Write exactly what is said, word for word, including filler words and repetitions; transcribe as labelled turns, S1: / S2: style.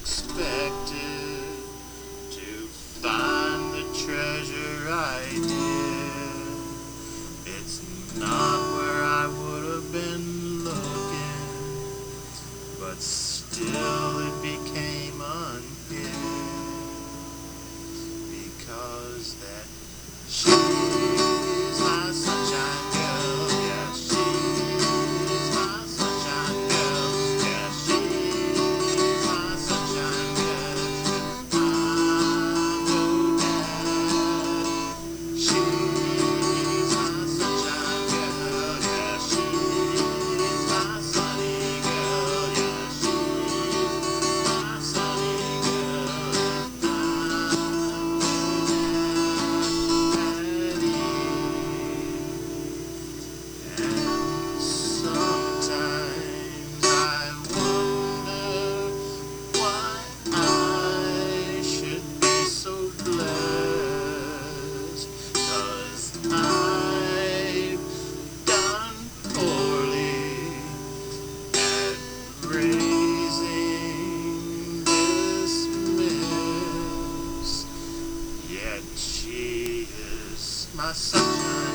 S1: expected to find the treasure I did. It's not where I would have been looking, but still it became unhidden, because that she's my sunshine girl. Yeah, she's my sunshine girl. Yeah, she's my sunshine girl. I know that she's my sunshine girl. Yeah, she's my sunny girl. Yeah, she's my sunny girl. I And sometimes I wonder why I should be so blessed, 'cause I've done poorly at raising this miss. Yet she is my sunshine.